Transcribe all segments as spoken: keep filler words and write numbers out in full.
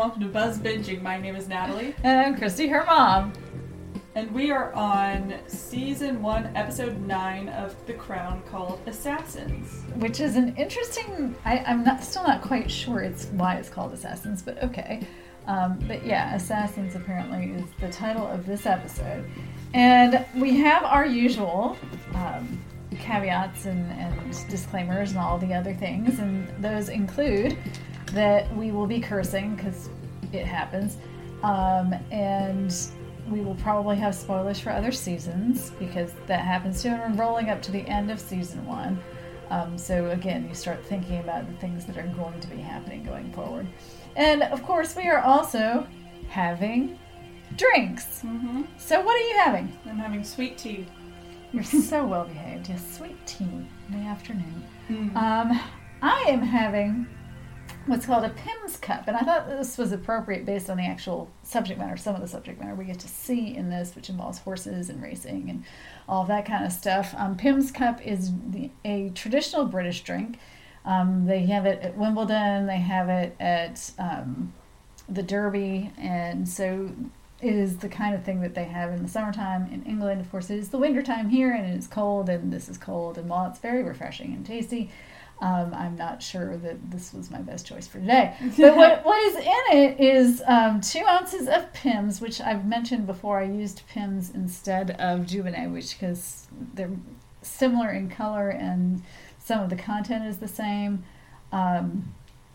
welcome to Buzz Binging. My name is Natalie. And I'm Christy, her mom. And we are on season one, episode nine of The Crown, called Assassins. Which is an interesting, I, I'm not still not quite sure it's why it's called Assassins, but okay. Um, but yeah, Assassins apparently is the title of this episode. And we have our usual um, caveats and, and disclaimers and all the other things. And those include that we will be cursing, because it happens. Um, and we will probably have spoilers for other seasons, because that happens too. And we're rolling up to the end of season one. Um, so again, you start thinking about the things that are going to be happening going forward. And of course, we are also having drinks. Mm-hmm. So what are you having? I'm having sweet tea. You're so well behaved. Yes, sweet tea in the afternoon. Mm. Um, I am having what's called a Pimm's cup, and I thought this was appropriate based on the actual subject matter, some of the subject matter we get to see in this, which involves horses and racing and all that kind of stuff. Um, Pimm's cup is the, a traditional British drink. Um, they have it at Wimbledon, they have it at um, the Derby, and so it is the kind of thing that they have in the summertime in England. Of course, it is the wintertime here, and it is cold, and this is cold, and while it's very refreshing and tasty, Um, I'm not sure that this was my best choice for today. But what, what is in it is um, two ounces of Pimm's, which I've mentioned before. I used Pimm's instead of Dubonnet, which because they're similar in color and some of the content is the same. Um,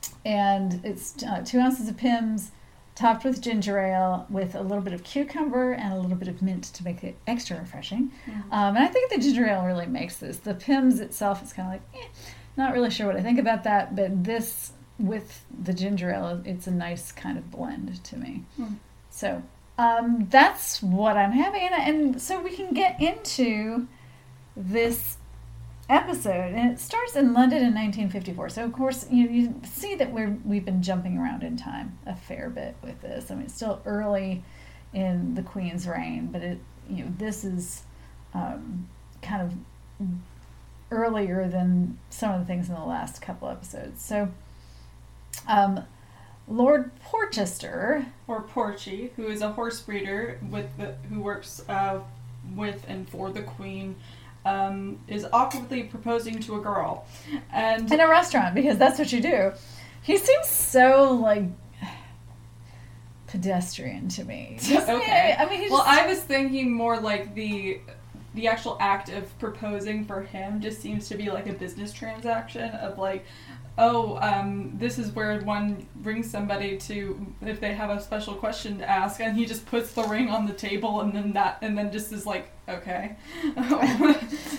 and it's uh, two ounces of Pimm's topped with ginger ale with a little bit of cucumber and a little bit of mint to make it extra refreshing. Mm-hmm. Um, and I think the ginger ale really makes this. The Pimm's itself is kind of like, eh. Not really sure what I think about that, but this, with the ginger ale, it's a nice kind of blend to me. Mm. So um, that's what I'm having. And so we can get into this episode. And it starts in London in nineteen fifty-four. So, of course, you, you see that we're, we've been jumping around in time a fair bit with this. I mean, it's still early in the Queen's reign, but it, you know, this is um, kind of earlier than some of the things in the last couple episodes. So, um, Lord Porchester, or Porchy, who is a horse breeder with the, who works uh, with and for the Queen, um, is awkwardly proposing to a girl, and in a restaurant, because that's what you do. He seems so like pedestrian to me. Okay, I mean, he's well, just... I was thinking more like the. The actual act of proposing for him just seems to be like a business transaction of like, oh, um, this is where one brings somebody to, if they have a special question to ask, and he just puts the ring on the table and then that, and then just is like, okay. Well, I mean,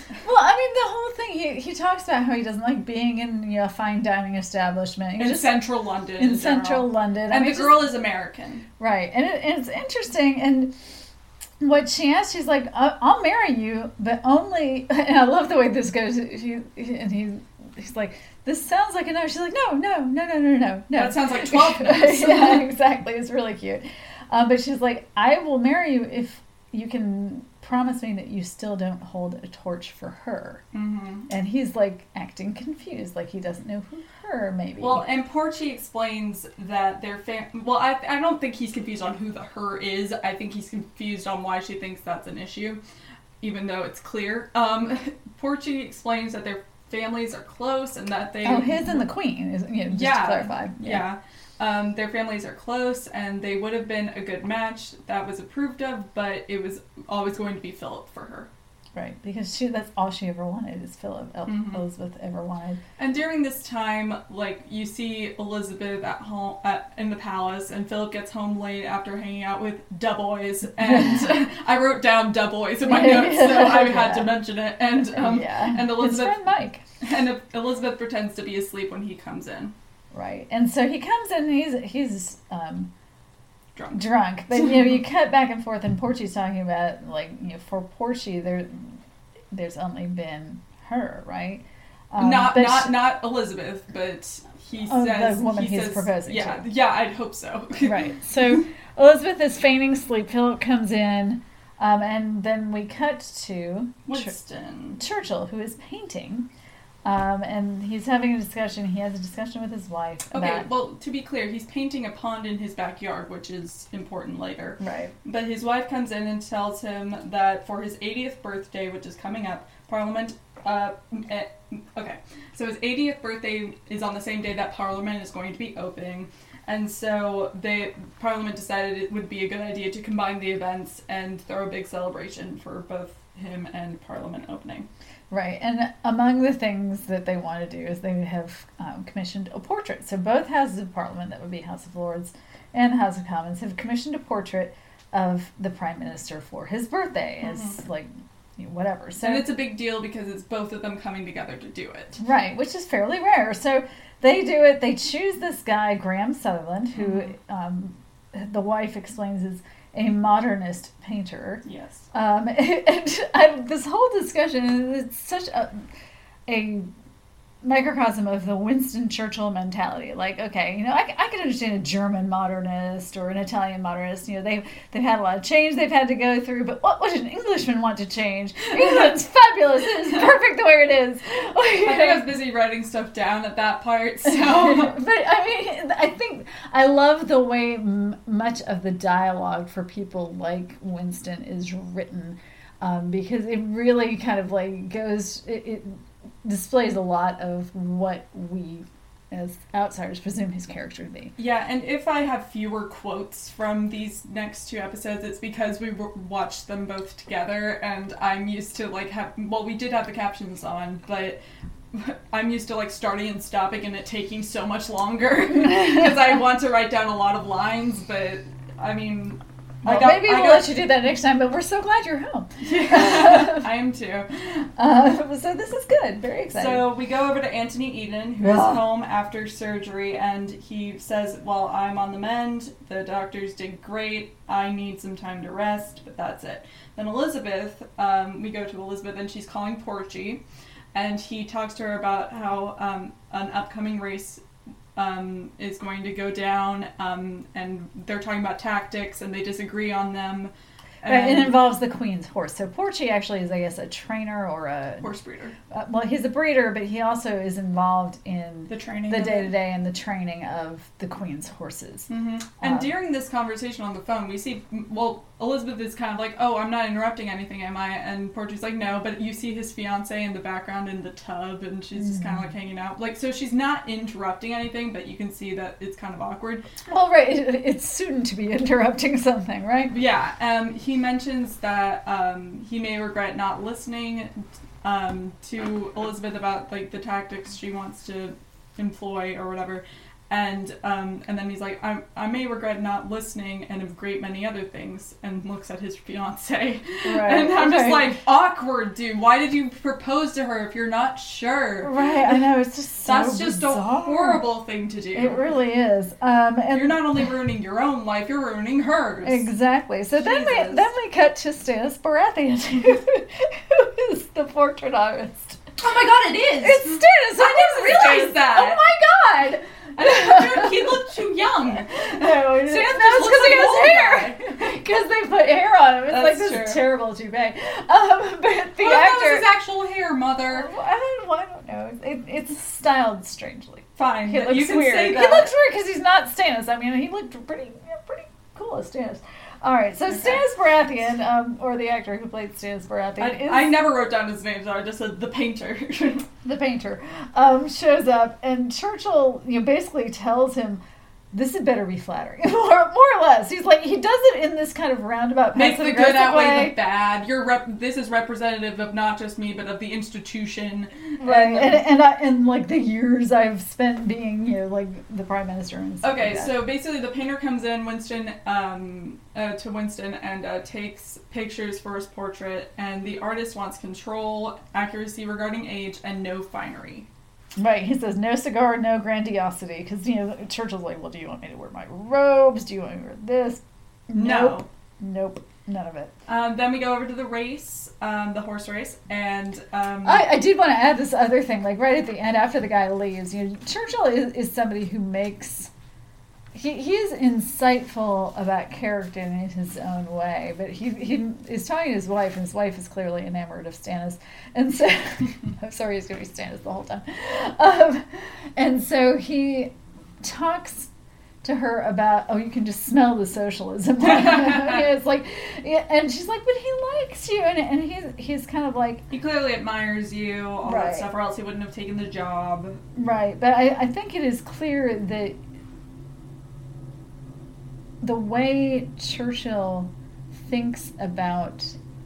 the whole thing, he he talks about how he doesn't like being in, you know, a fine dining establishment. In just, central London. In, in central general. London. And I mean, the girl just, is American. Right. And, it, and it's interesting, and what she asked, she's like, I'll marry you, but only, and I love the way this goes, she, and he, he's like, this sounds like a no. She's like, no, no, no, no, no, no, no. That sounds like twelve no's. Yeah, exactly. It's really cute. Um, but she's like, I will marry you if you can promise me that you still don't hold a torch for her. Mm-hmm. And he's like acting confused, like he doesn't know who her maybe. Well, and Porchy explains that their fam- well, I I don't think he's confused on who the her is. I think he's confused on why she thinks that's an issue, even though it's clear. Um, Porchy explains that their families are close and that they... Oh, his and the Queen, is, you know, just yeah, to clarify. Yeah. yeah. Um, their families are close, and they would have been a good match. That was approved of, but it was always going to be Philip for her. Right, because she that's all she ever wanted is Philip. El- mm-hmm. Elizabeth ever wanted. And during this time, like, you see Elizabeth at home at, in the palace, and Philip gets home late after hanging out with da boys. And I wrote down da boys in my notes, so I yeah. had to mention it. And um, yeah. and Elizabeth, his friend Mike. And Elizabeth pretends to be asleep when he comes in. Right, and so he comes in, and he's he's um, drunk. Drunk, but you know, you cut back and forth, and Porchy's talking about, like, you know, for Porchy, there there's only been her, right? Um, not not she, not Elizabeth, but he oh, says the woman he he's says, proposing yeah, to. Yeah, I'd hope so. Right. So Elizabeth is feigning sleep. Philip comes in, um, and then we cut to Winston Ch- Churchill, who is painting. Um, and he's having a discussion. He has a discussion with his wife. Okay, about, well, to be clear, he's painting a pond in his backyard, which is important later. Right. But his wife comes in and tells him that for his eightieth birthday, which is coming up, Parliament... Uh, eh, okay, so his eightieth birthday is on the same day that Parliament is going to be opening. And so they Parliament decided it would be a good idea to combine the events and throw a big celebration for both him and Parliament opening. Right, and among the things that they want to do is they have um, commissioned a portrait. So both houses of Parliament, that would be House of Lords and House of Commons, have commissioned a portrait of the Prime Minister for his birthday. It's mm-hmm. like, you know, whatever. So, and it's a big deal because it's both of them coming together to do it. Right, which is fairly rare. So they do it. They choose this guy, Graham Sutherland, who mm-hmm. um, the wife explains is a modernist painter. Yes. Um, and I, this whole discussion is such a, a microcosm of the Winston Churchill mentality. Like, okay, you know, I, I can understand a German modernist or an Italian modernist. You know, they've, they've had a lot of change they've had to go through, but what would an Englishman want to change? England's fabulous. It is perfect the way it is. I think I was busy writing stuff down at that part, so. But, I mean, I think I love the way m- much of the dialogue for people like Winston is written, um, because it really kind of, like, goes... It, it displays a lot of what we as outsiders presume his character to be. Yeah, and if I have fewer quotes from these next two episodes, it's because we w- watched them both together, and I'm used to, like, have... Well, we did have the captions on, but I'm used to, like, starting and stopping and it taking so much longer because I want to write down a lot of lines, but, I mean... Well, got, maybe we'll got, let you do that next time, but we're so glad you're home. Yeah, I am too. Uh, so this is good. Very exciting. So we go over to Anthony Eden, who yeah. is home after surgery, and he says, well, I'm on the mend. The doctors did great. I need some time to rest, but that's it. Then Elizabeth, um, we go to Elizabeth, and she's calling Porchy, and he talks to her about how um, an upcoming race Um, is going to go down, um, and they're talking about tactics, and they disagree on them. And right, it involves the Queen's horse. So Porchy actually is, I guess, a trainer or a... Horse breeder. Uh, well, he's a breeder, but he also is involved in... The training The day-to-day and the training of the Queen's horses. Mm-hmm. And um, during this conversation on the phone, we see... Well, Elizabeth is kind of like, oh, I'm not interrupting anything, am I? And Porchy's like, no, but you see his fiancé in the background in the tub, and she's mm-hmm. just kind of like hanging out. Like, so she's not interrupting anything, but you can see that it's kind of awkward. Well, right, it, it's soon to be interrupting something, right? Yeah, um, he mentions that um, he may regret not listening um, to Elizabeth about, like, the tactics she wants to employ or whatever. And um, and then he's like, I, I may regret not listening and a great many other things, and looks at his fiancée. Right. And I'm just right. like, awkward, dude. Why did you propose to her if you're not sure? Right, I know, it's just so That's just bizarre. a horrible thing to do. It really is. Um, and you're not only ruining your own life, you're ruining hers. Exactly. So then we, then we cut to Stannis Baratheon, who is the portrait artist. Oh my god, it is! It's Stannis! I didn't realize that! Oh my god! I he looked too young. No, it's because he has hair. Because they put hair on him. It's That's like this true. terrible toupee. Um, but the what actor. That was his actual hair, Mother. I don't, I don't know. It, it's styled strangely. Fine. He looks you can weird. Say that. He looks weird because he's not Stannis. I mean, he looked pretty, yeah, pretty cool as Stannis. All right, so okay. Stannis Baratheon, um, or the actor who played Stannis Baratheon, I, is, I never wrote down his name, so I just said the painter. the painter um, shows up, and Churchill, you know, basically tells him, "This had better be flattering," more, more or less. He's like, he does it in this kind of roundabout, make the good outweigh way. the bad. You're rep- this is representative of not just me, but of the institution, right? And and, and, I, and like the years I've spent being, you know, like the prime minister and stuff. Okay, like that. So basically, the painter comes in, Winston, um, uh, to Winston, and uh, takes pictures for his portrait, and the artist wants control, accuracy regarding age, and no finery. Right, he says no cigar, no grandiosity, because, you know, Churchill's like, well, do you want me to wear my robes? Do you want me to wear this? No. Nope. Nope. None of it. Um, then we go over to the race, um, the horse race, and... Um, I, I did want to add this other thing, like right at the end, after the guy leaves, you know, Churchill is, is somebody who makes he he is insightful about character in his own way, but he he is talking to his wife, and his wife is clearly enamored of Stannis, and so I'm sorry, he's going to be Stannis the whole time, um, and so he talks to her about, oh, you can just smell the socialism. Yeah, it's like, yeah, and she's like, but he likes you, and and he's he's kind of like, he clearly admires you, all right. that stuff, or else he wouldn't have taken the job. Right, but I, I think it is clear that the way Churchill thinks about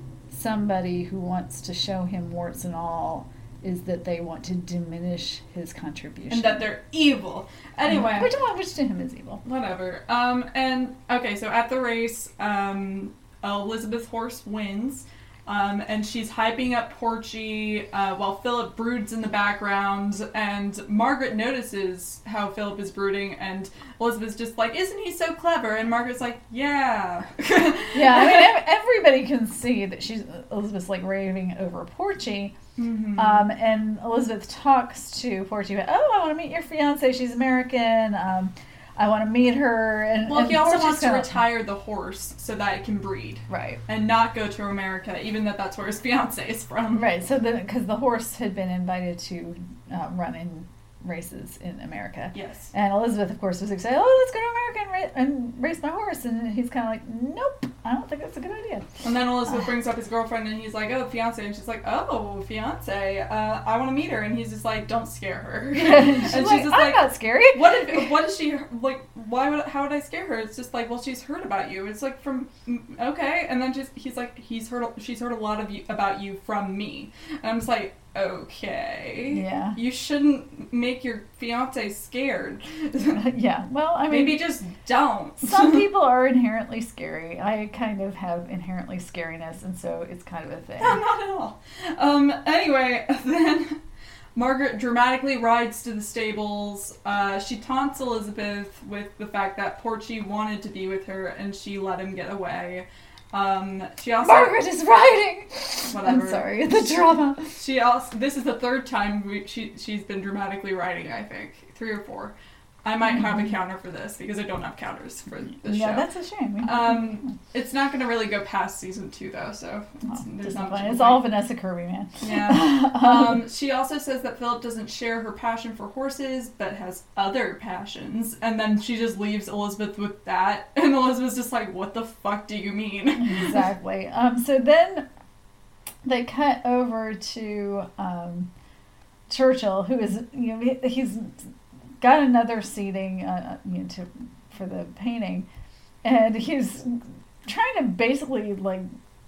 somebody who wants to show him warts and all is that they want to diminish his contribution. And that they're evil. Anyway. Which one, which to him is evil. Whatever. Um, and, okay, so at the race, um, Elizabeth Horse wins. Um, and she's hyping up Porchy uh, while Philip broods in the background, and Margaret notices how Philip is brooding, and Elizabeth's just like, isn't he so clever? And Margaret's like, yeah. Yeah, I mean, everybody can see that she's, Elizabeth's like raving over Porchy. Mm-hmm. Um, and Elizabeth talks to Porchy about, oh, I want to meet your fiance, she's American, um, I want to meet her. And well, and he also Porchy's wants to kinda, retire the horse so that it can breed. Right. And not go to America, even though that's where his fiance is from. Right, so because the horse had been invited to uh, run in races in America. Yes. And Elizabeth, of course, was excited, oh, let's go to America and, ra- and race my horse. And he's kind of like, nope, I don't think that's a good idea. And then Elizabeth brings up his girlfriend, and he's like, oh, fiance. And she's like, oh, fiance, uh, I want to meet her. And he's just like, don't scare her. she's and she's like, just I'm like, not scary. What if, what is she, like, why would, how would I scare her? It's just like, well, she's heard about you. It's like, from, okay. And then just, he's like, he's heard, she's heard a lot of you, about you from me. And I'm just like, okay. Yeah. You shouldn't make your fiance scared. Yeah. Well, I mean, maybe just don't. Some people are inherently scary. I kind of have inherently scariness, and so it's kind of a thing. No, not at all. Um. Anyway, then Margaret dramatically rides to the stables. Uh, she taunts Elizabeth with the fact that Porchy wanted to be with her, and she let him get away. Um, she also Margaret is riding. Whatever. I'm sorry, the drama. She also. This is the third time we, she she's been dramatically riding. I think three or four. I might have a counter for this because I don't have counters for this yeah, show. that's a shame. Um, it's not going to really go past season two though, so it's, Oh, there's not much. it's all Vanessa Kirby, man. Yeah. Um, she also says that Philip doesn't share her passion for horses, but has other passions, and then she just leaves Elizabeth with that, and Elizabeth's just like, "What the fuck do you mean?" Exactly. Um, so then they cut over to um, Churchill, who is, you know, he's got another seating, uh, you know, to for the painting, and he's trying to basically like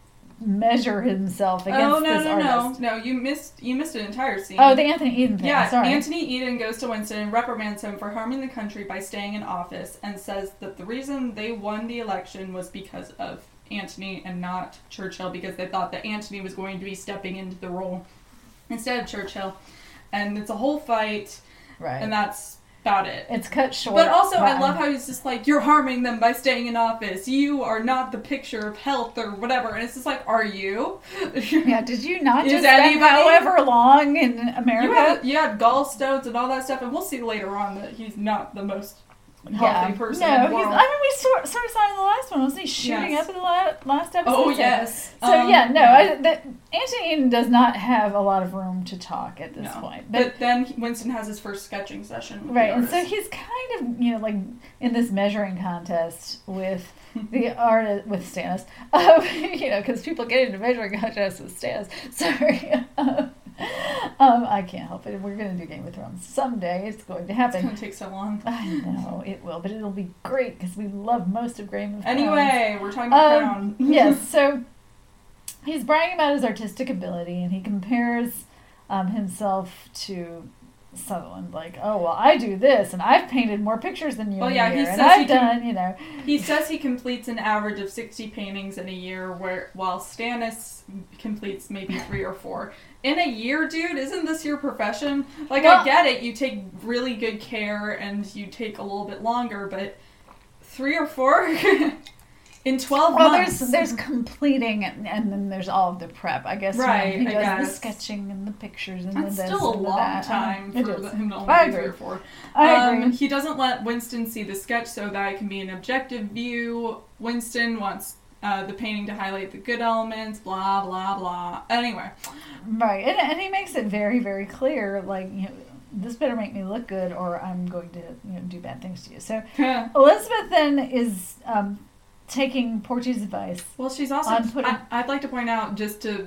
measure himself against oh no this no artist. no no! You missed you missed an entire scene. Oh, the Anthony Eden thing. Yeah, Sorry. Anthony Eden goes to Winston and reprimands him for harming the country by staying in office, and says that the reason they won the election was because of Anthony and not Churchill, because they thought that Anthony was going to be stepping into the role instead of Churchill, and it's a whole fight, Right. and that's about it. It's cut short. But also, I but- love how he's just like, you're harming them by staying in office. You are not the picture of health or whatever. And it's just like, are you? Yeah, did you not Is just spend anybody- however long in America? You had, you had gallstones and all that stuff, and we'll see later on that he's not the most healthy person no, in the he's, world. I mean, we sort, sort of saw in the last one, wasn't he shooting Yes. up in the la- last episode? Oh, So- yes. So, Um, yeah, no, I, the, Anthony Eden does not have a lot of room to talk at this No. point. But, then he- Winston has his first sketching session with Right, the and so artist. he's kind of, you know, like in this measuring contest with the artist, with Stannis. Um, you know, because people get into measuring contests with Stannis. Sorry. um, I can't help it. We're going to do Game of Thrones someday. It's going to It's happen. going to take so long. I know, it will, but it'll be great because we love most of Game of Thrones. Anyway, we're talking about Um, Crown. yes, so he's bragging about his artistic ability, and he compares um, himself to Sutherland. Like, oh, well, I do this, and I've painted more pictures than you Well, in yeah, a he year, and says I've he can- done, you know. He says he completes an average of sixty paintings in a year, where while Stannis completes maybe three or four. In a year, dude, isn't this your profession? Like, Well- I get it, you take really good care and you take a little bit longer, but three or four? in twelve well, months. there's there's completing and, and then there's all of the prep. I guess Right, you know, he I does the guess. sketching and the pictures and That's the this still a and the long that. time It for is. him to only I be three agree. or four. I Um, agree. he doesn't let Winston see the sketch so that it can be an objective view. Winston wants uh, the painting to highlight the good elements, blah, blah, blah. Anyway. Right, and, and he makes it very, very clear, like, you know, this better make me look good or I'm going to, you know, do bad things to you. So Elizabeth then is um, taking Porchy's advice. Well, she's also, on putting- I, I'd like to point out, just to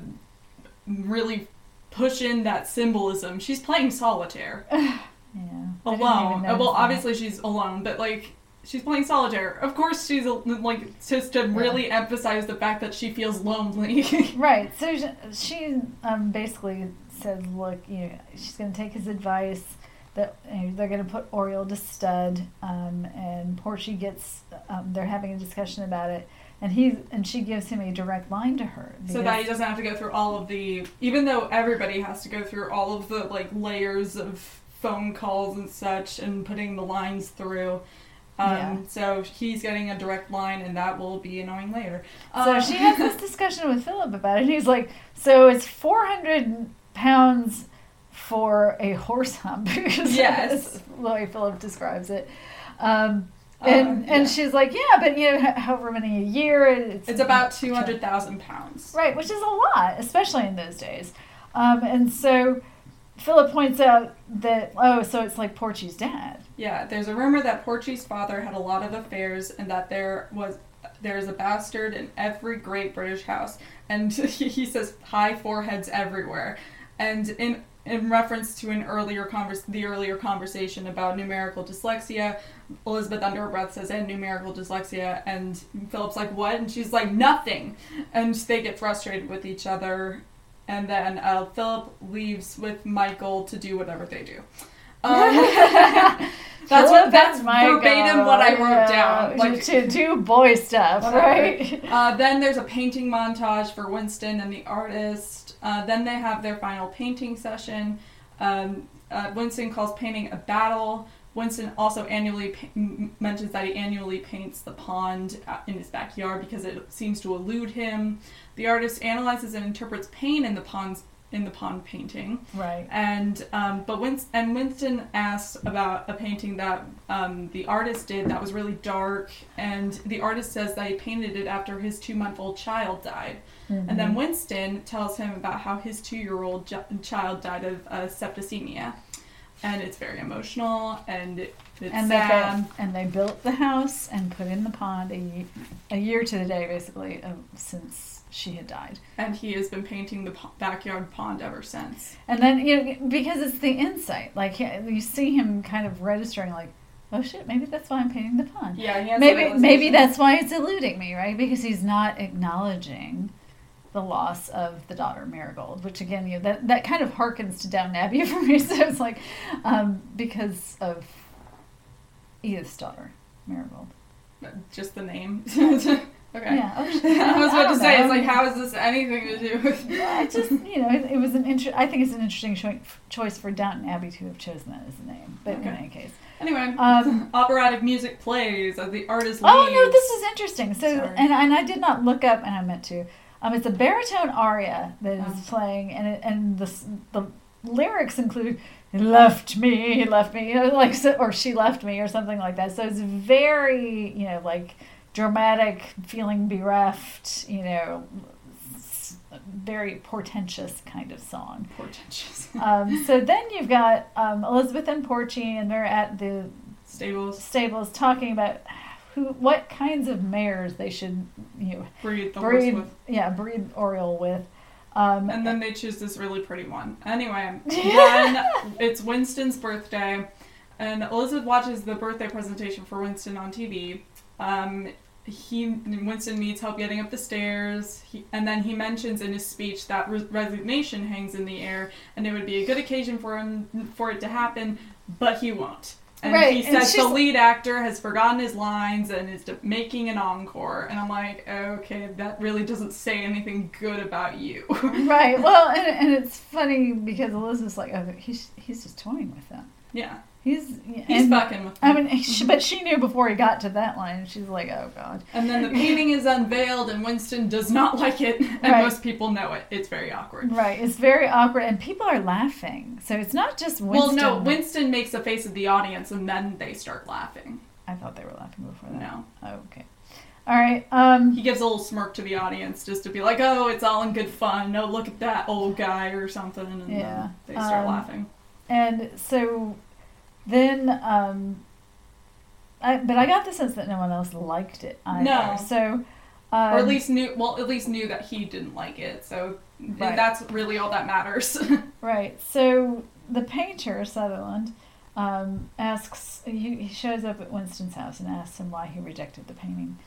really push in that symbolism, she's playing solitaire. Yeah. I didn't Alone. even Uh, Well, notice that. obviously she's alone, but like, she's playing solitaire. Of course she's, like, just to really emphasize the fact that she feels lonely. Right. So she, she um, basically says, look, you know, she's going to take his advice that you know, they're going to put Oriole to stud, um, and Porchy gets, um, they're having a discussion about it, and he and she gives him a direct line to her. So that he doesn't have to go through all of the, even though everybody has to go through all of the, like, layers of phone calls and such and putting the lines through. Um, Yeah. So he's getting a direct line, and that will be annoying later. So Um, she has this discussion with Philip about it, and he's like, so it's four hundred pounds for a horse hump. Yes. That's the way Philip describes it. Um, Uh, and yeah. and she's like, yeah, but you know, h- however many a year, it's, It's about two hundred thousand pounds. right, which is a lot, especially in those days. Um, and so Philip points out that, oh, so it's like Porchy's dad. Yeah, there's a rumor that Porchy's father had a lot of affairs and that there was there's a bastard in every great British house. And he, he says high foreheads everywhere. And in in reference to an earlier convers the earlier conversation about numerical dyslexia, Elizabeth under her breath says, and numerical dyslexia, and Philip's like, what? And she's like, nothing. And they get frustrated with each other. And then uh, Philip leaves with Michael to do whatever they do. Um, that's what that's Michael, verbatim what I wrote yeah, down. Like, to do boy stuff, whatever. right? Uh, then there's a painting montage for Winston and the artist. Uh, then they have their final painting session. Um, uh, Winston calls painting a battle. Winston also annually pa- m- mentions that he annually paints the pond uh, in his backyard because it seems to elude him. The artist analyzes and interprets pain in the pond's in the pond painting. Right. And um, but Winston and Winston asked about a painting that um, the artist did that was really dark, and the artist says that he painted it after his two-month-old child died. Mm-hmm. And then Winston tells him about how his two-year-old j- child died of uh, septicemia, and it's very emotional and it, it's and they sad. built, and they built the house and put in the pond a, ye- a year to the day, basically, of, since she had died. And he has been painting the po- backyard pond ever since. And then, you know, because it's the insight, like he- you see him kind of registering, like, oh shit, maybe that's why I'm painting the pond. Yeah, he has Maybe a maybe realization. that's why it's eluding me, right? Because he's not acknowledging the loss of the daughter Marigold, which again, you know, that that kind of harkens to Downton Abbey for me. So it's like um, because of Edith's daughter Marigold. Just the name. Okay. Yeah, oh, shit. I was about don't to say, know. it's like, how is this anything to do with... I just, you know, it, it was an inter- I think it's an interesting cho- choice for Downton Abbey to have chosen that as the name. But Okay. in any case, Anyway, Um, operatic music plays as the artist leaves. oh no, this is interesting. So, Sorry. and and I did not look up, and I meant to. Um, it's a baritone aria that is Oh. playing, and it, and the s- the lyrics include "He left me, he left me," you know, like so, or "She left me," or something like that. So it's very, you know, like dramatic, feeling bereft, you know, s- very portentous kind of song. Portentous. Um, so then you've got um, Elizabeth and Porchy, and they're at the Stables. stables talking about who, what kinds of mares they should, you know, Breed the breed, horse with. yeah, breed Oriole with. Um, And then they choose this really pretty one. Anyway, then it's Winston's birthday, and Elizabeth watches the birthday presentation for Winston on T V. Um, he Winston needs help getting up the stairs, he, and then he mentions in his speech that re- resignation hangs in the air, and it would be a good occasion for him for it to happen, but he won't. And Right, he and says the she's- lead actor has forgotten his lines and is de- making an encore, and I'm like, okay, that really doesn't say anything good about you. right. Well, and, and it's funny because Elizabeth's like, oh, he's he's just toying with them. Yeah. He's He's and, fucking with I them. mean, she, but she knew before he got to that line. She's like, oh god. And then the painting is unveiled, and Winston does not like it, and Right. most people know it. It's very awkward. Right, it's very awkward, and people are laughing. So it's not just Winston. Well, no, Winston makes a face at the audience, and then they start laughing. I thought they were laughing before that. No. Oh, okay. All right. Um, He gives a little smirk to the audience just to be like, oh, it's all in good fun. No, look at that old guy or something. And Yeah. then they start Um, laughing. and so then, um, I, but I got the sense that no one else liked it either. No. So, um, Or at least knew, well, at least knew that he didn't like it. So Right. that's really all that matters. right. So the painter Sutherland um, asks. He, he shows up at Winston's house and asks him why he rejected the painting.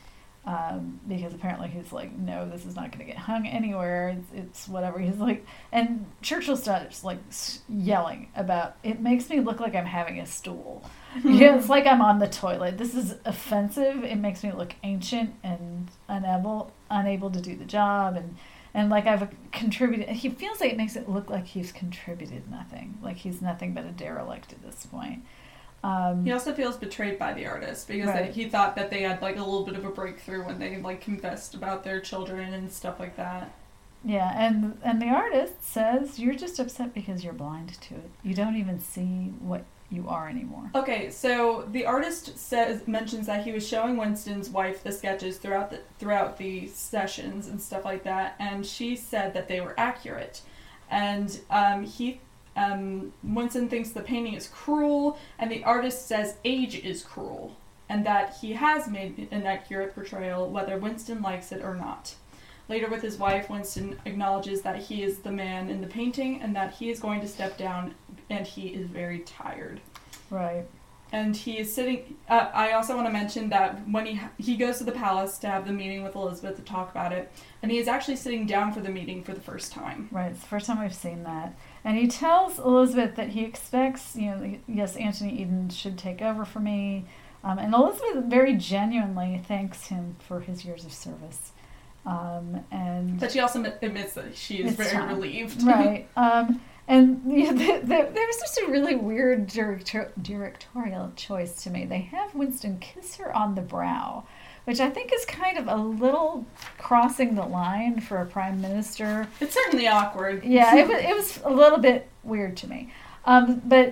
Um, because apparently he's like, no, this is not going to get hung anywhere. It's, it's whatever. He's like, and Churchill starts like s- yelling about, it makes me look like I'm having a stool. Yeah, it's like I'm on the toilet. This is offensive. It makes me look ancient and unable, unable to do the job. And, and like I've contributed, he feels like it makes it look like he's contributed nothing. Like he's nothing but a derelict at this point. Um, He also feels betrayed by the artist because Right. they, he thought that they had like a little bit of a breakthrough when they like confessed about their children and stuff like that. Yeah, and and the artist says you're just upset because you're blind to it. You don't even see what you are anymore. Okay, so the artist says mentions that he was showing Winston's wife the sketches throughout the throughout the sessions and stuff like that, and she said that they were accurate, and um, he. Um, Winston thinks the painting is cruel, and the artist says age is cruel, and that he has made an accurate portrayal, whether Winston likes it or not. Later with his wife, Winston acknowledges that he is the man in the painting, and that he is going to step down, and he is very tired. Right. And he is sitting. Uh, I also want to mention that when he ha- he goes to the palace to have the meeting with Elizabeth to talk about it, and he is actually sitting down for the meeting for the first time. Right. It's the first time we've seen that. And he tells Elizabeth that he expects, you know, yes, Anthony Eden should take over for me. Um, and Elizabeth very genuinely thanks him for his years of service. Um, and But she also admits that she is It's very time. relieved. Right. Um, and yeah, the, the, there was just a really weird director, directorial choice to me. They have Winston kiss her on the brow, which I think is kind of a little crossing the line for a prime minister. It's certainly awkward. Yeah, it was, it was a little bit weird to me. Um, but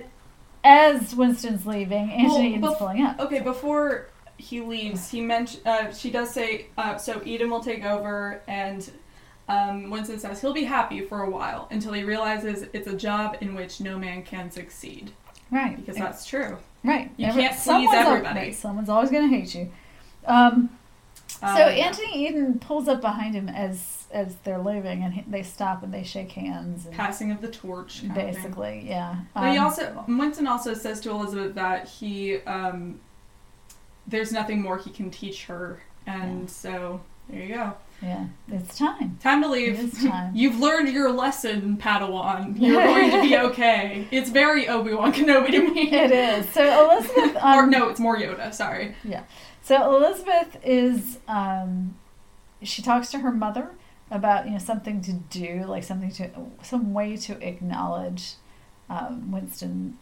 as Winston's leaving, Anthony Eden's Well, bef- pulling up. Okay, before he leaves, he mentioned uh, she does say uh, so Eden will take over, and um, Winston says he'll be happy for a while until he realizes it's a job in which no man can succeed, Right. because that's true. Right. You Every- can't please someone's al- everybody. right, someone's always going to hate you. Um, so Um, Anthony Eden pulls up behind him as as they're leaving, and he, they stop and they shake hands. And passing of the torch, kind of thing. basically, yeah. But he Um, also Winston also says to Elizabeth that he um, there's nothing more he can teach her, and Yeah. so there you go. yeah, it's time. Time to leave. It is time. You've learned your lesson, Padawan. You're going to be okay. It's very Obi-Wan Kenobi to me. It is. So Elizabeth. Um, or no, it's more Yoda. Sorry. So Elizabeth is. Um, she talks to her mother about you know something to do, like something to some way to acknowledge um, Winston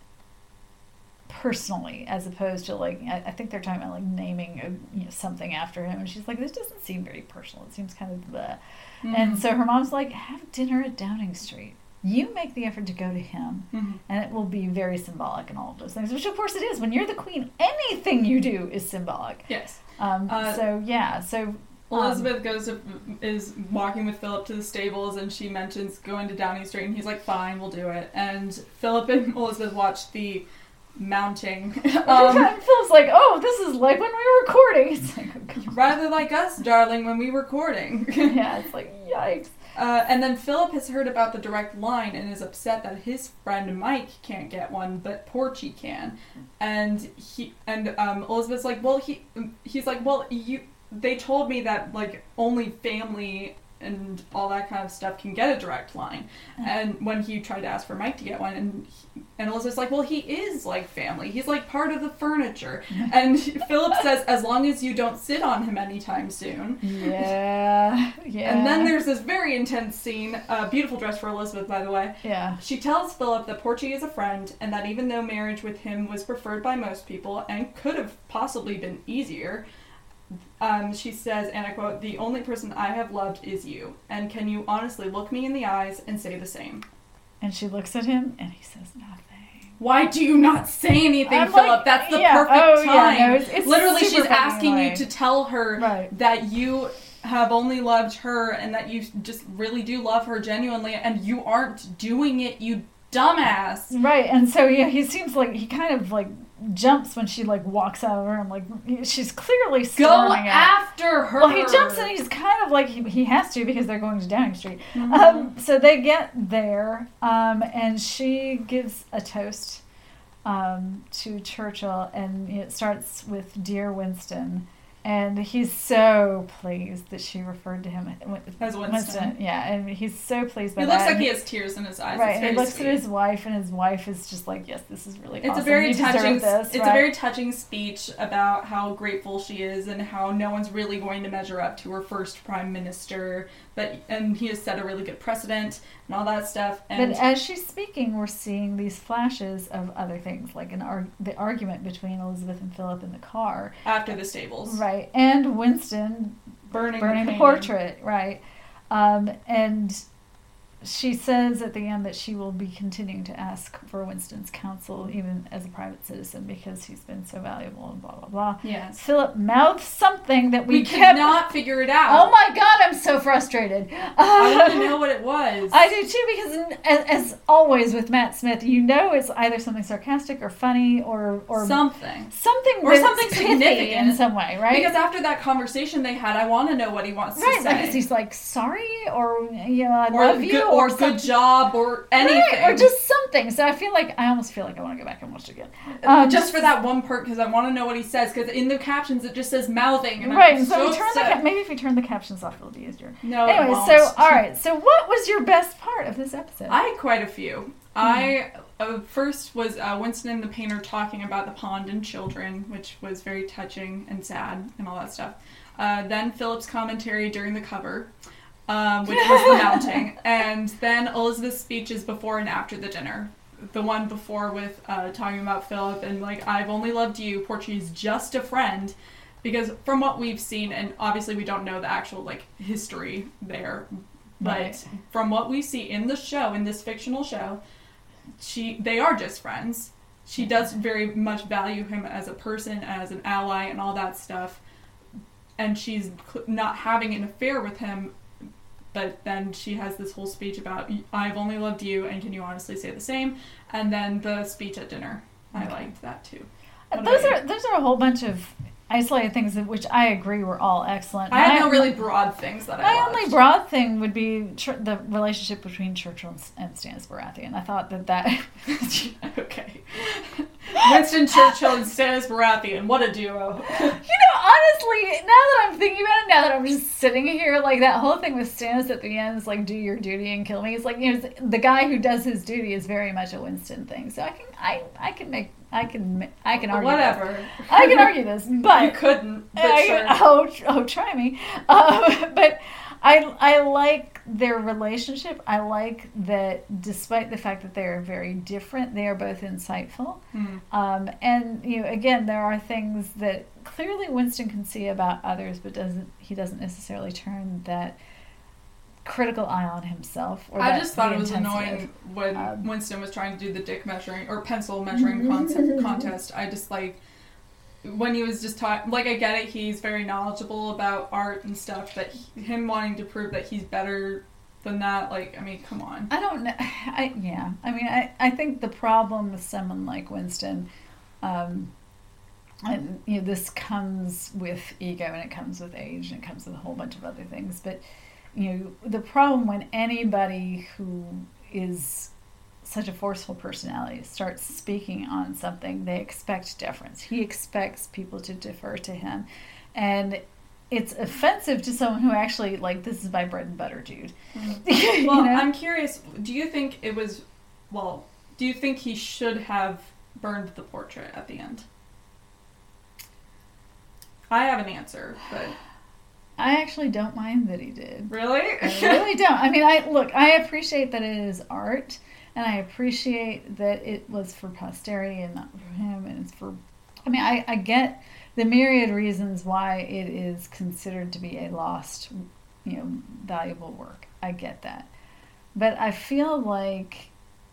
personally, as opposed to like I, I think they're talking about like naming a, you know, something after him, and she's like, this doesn't seem very personal. It seems kind of the. And so her mom's like, have dinner at Downing Street. You make the effort to go to him, Mhm. and it will be very symbolic and all of those things. Which of course it is. When you're the queen, anything you do is symbolic. Yes. Um, Uh, so yeah, so um, Elizabeth goes to, is walking with Philip to the stables, and she mentions going to Downing Street, and he's like, "Fine, we'll do it." And Philip and Elizabeth watch the mounting. every Um, time Phil's like, "Oh, this is like when we were recording." It's like, oh, come on. rather like us, darling, when we recording. Yeah, it's like yikes. Uh, and then Philip has heard about the direct line and is upset that his friend Mike can't get one, but Porchy can. And he and um, Elizabeth's like, well, he he's like, well, you. They told me that like only family and all that kind of stuff can get a direct line. And when he tried to ask for Mike to get one, and he, and Elizabeth's like, well, he is like family. He's like part of the furniture. And Philip says, as long as you don't sit on him anytime soon. Yeah, yeah. And then there's this very intense scene, a uh, beautiful dress for Elizabeth, by the way. Yeah. She tells Philip that Portia is a friend, and that even though marriage with him was preferred by most people, and could have possibly been easier, Um, she says, and I quote, the only person I have loved is you. And can you honestly look me in the eyes and say the same? And she looks at him and he says nothing. Why do you not say anything, I'm Philip? like, That's the yeah, perfect oh, time. Yeah, no, it's, it's Literally, super she's fucking asking annoying. you to tell her right. that you have only loved her and that you just really do love her genuinely, and you aren't doing it, you dumbass. Right, and so yeah, he seems like he kind of like jumps when she like walks out of the room, like she's clearly storming Go out. after her. Well, he jumps and he's kind of like he, he has to because they're going to Downing Street. Mm-hmm. Um, so they get there, um, and she gives a toast um, to Churchill, and it starts with "Dear Winston." And he's so pleased that she referred to him as Winston. Winston. Yeah, and he's so pleased by that. He that. looks like and he has tears in his eyes. Right, it's and he looks sweet. at his wife, and his wife is just like, "Yes, this is really it's awesome. A very you touching. This, it's right? a very touching speech about how grateful she is and how no one's really going to measure up to her first prime minister. But and he has set a really good precedent and all that stuff. And but as she's speaking, we're seeing these flashes of other things, like an arg- the argument between Elizabeth and Philip in the car after the stables, right, and Winston burning burning the, the portrait, right, um, and she says at the end that she will be continuing to ask for Winston's counsel even as a private citizen because he's been so valuable and blah blah blah. Yes. Philip mouths something that we, we kept not figure it out. Oh my god, I'm so frustrated. I want to know what it was. I do too, because as, as always with Matt Smith, you know it's either something sarcastic or funny or or something something or that's something pithy significant in some way, right? Because after that conversation they had, I want to know what he wants right, to say. Right, like he's like sorry or you know I or love good, you or, or some, good job or anything, right, or just something. So I feel like I almost feel like I want to go back and watch it again, um, just for that one part because I want to know what he says. Because in the captions it just says mouthing, and right. I'm So, so we turn upset. the, maybe if we turn the captions off, it'll be easier. No. Anyway, it won't. so all right. So what was your best part of this episode? I had quite a few. I uh, first was uh, Winston and the painter talking about the pond and children, which was very touching and sad and all that stuff. Uh, then Philip's commentary during the cover, um, which was the mounting, and then Elizabeth's speeches before and after the dinner. The one before with uh, talking about Philip and like, I've only loved you, Portuguese just a friend. Because from what we've seen, and obviously we don't know the actual like history there, but right. from what we see in the show, in this fictional show, she they are just friends. She does very much value him as a person, as an ally, and all that stuff. And she's not having an affair with him, but then she has this whole speech about, I've only loved you, and can you honestly say the same? And then the speech at dinner. I okay. liked that too. What Those about are you? those are a whole bunch of isolated things that, which I agree were all excellent. I had My- no really broad things that I My loved. only broad thing would be ch- the relationship between Churchill and, and Stannis Baratheon. I thought that that... Okay. Winston Churchill and Stannis Baratheon. What a duo. You know, honestly, now that I'm thinking about it, now that I'm just sitting here, like that whole thing with Stannis at the end is like, do your duty and kill me. It's like, you know, the guy who does his duty is very much a Winston thing. So I can, I, I can make, I can, I can argue. Whatever. This. I can argue this, but you couldn't. But I, sure. oh, oh, try me. Um, but I, I like their relationship. I like that despite the fact that they are very different, they are both insightful. Mm. Um, and you know, again, there are things that clearly Winston can see about others, but doesn't he doesn't necessarily turn that critical eye on himself. Or I that, just thought the it was intensity annoying of, when um, Winston was trying to do the dick measuring or pencil measuring concept, contest. I just like when he was just talking. Like I get it, he's very knowledgeable about art and stuff, but he, him wanting to prove that he's better than that, like I mean, come on. I don't know. I yeah. I mean, I I think the problem with someone like Winston. Um, And you know, this comes with ego, and it comes with age, and it comes with a whole bunch of other things. But you know, the problem when anybody who is such a forceful personality starts speaking on something, they expect deference. He expects people to defer to him, and it's offensive to someone who actually, like, this is my bread and butter, dude. Mm-hmm. You Well, know? I'm curious, do you think it was, well, do you think he should have burned the portrait at the end? I have an answer, but... I actually don't mind that he did. Really? I really don't. I mean, I look, I appreciate that it is art, and I appreciate that it was for posterity and not for him, and it's for, I mean, I, I get the myriad reasons why it is considered to be a lost, you know, valuable work. I get that. But I feel like,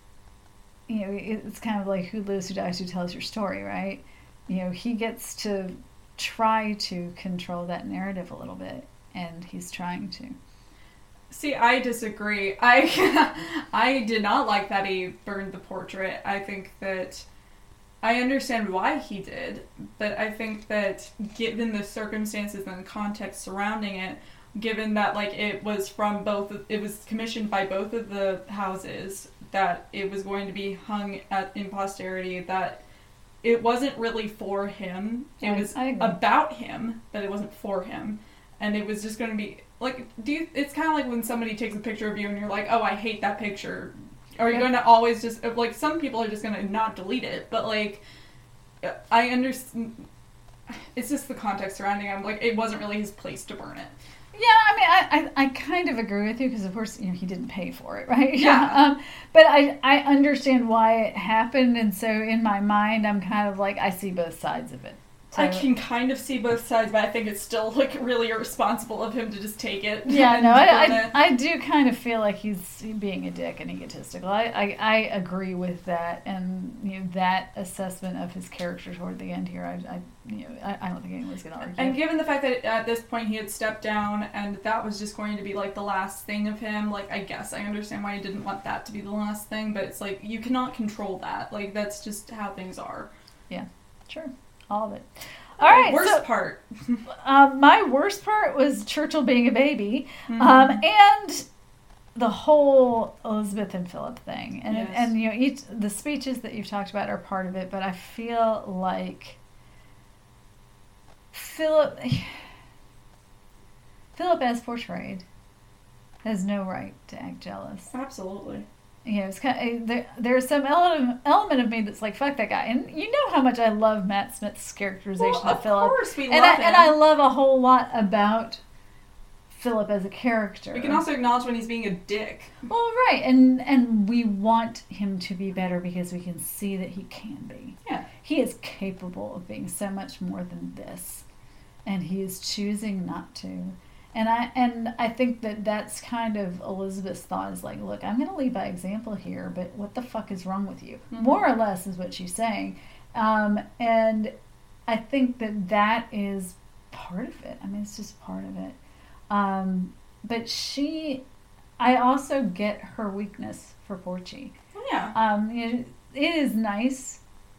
you know, it's kind of like who lives, who dies, who tells your story, right? You know, he gets to try to control that narrative a little bit, and he's trying to. See, I disagree. I I did not like that he burned the portrait. I think that I understand why he did, but I think that given the circumstances and the context surrounding it, given that like it was from both, of, it was commissioned by both of the houses, that it was going to be hung at in posterity, that it wasn't really for him. It I, was I agree. about him, but it wasn't for him. And it was just going to be, like, do you, it's kind of like when somebody takes a picture of you and you're like, oh, I hate that picture. Are you Yep. going to always just, like, some people are just going to not delete it, but, like, I understand, it's just the context surrounding him. Like, it wasn't really his place to burn it. Yeah, I mean, I, I, I kind of agree with you because, of course, you know, he didn't pay for it, right? Yeah. um, but I, I understand why it happened, and so in my mind, I'm kind of like, I see both sides of it. So, I can kind of see both sides, but I think it's still, like, really irresponsible of him to just take it. Yeah, and no, burn I, it. I, I do kind of feel like he's being a dick and egotistical. I, I, I agree with that, and you know that assessment of his character toward the end here. I, I you know, I, I don't think anyone's gonna argue. And given the fact that at this point he had stepped down and that was just going to be like the last thing of him, like I guess I understand why he didn't want that to be the last thing, but it's like you cannot control that. Like that's just how things are. Yeah, sure, all of it. All right, Worst so part. um, my worst part was Churchill being a baby, Mhm. um, and the whole Elizabeth and Philip thing, and Yes. and you know each the speeches that you've talked about are part of it, but I feel like Philip, Philip as portrayed, has no right to act jealous. Absolutely. You know, it's kind of, there, there's some element, element of me that's like, fuck that guy. And you know how much I love Matt Smith's characterization Well, of of Philip. course we and love I, him. And I love a whole lot about Philip as a character. We can also acknowledge when he's being a dick. Well, right. And, and we want him to be better because we can see that he can be. Yeah. He is capable of being so much more than this. And he is choosing not to. And I and I think that that's kind of Elizabeth's thought is like, look, I'm going to lead by example here, but what the fuck is wrong with you? Mm-hmm. More or less is what she's saying. Um, and I think that that is part of it. I mean, it's just part of it. Um, but she, I also get her weakness for Porchy. Yeah. Um, you know, it is nice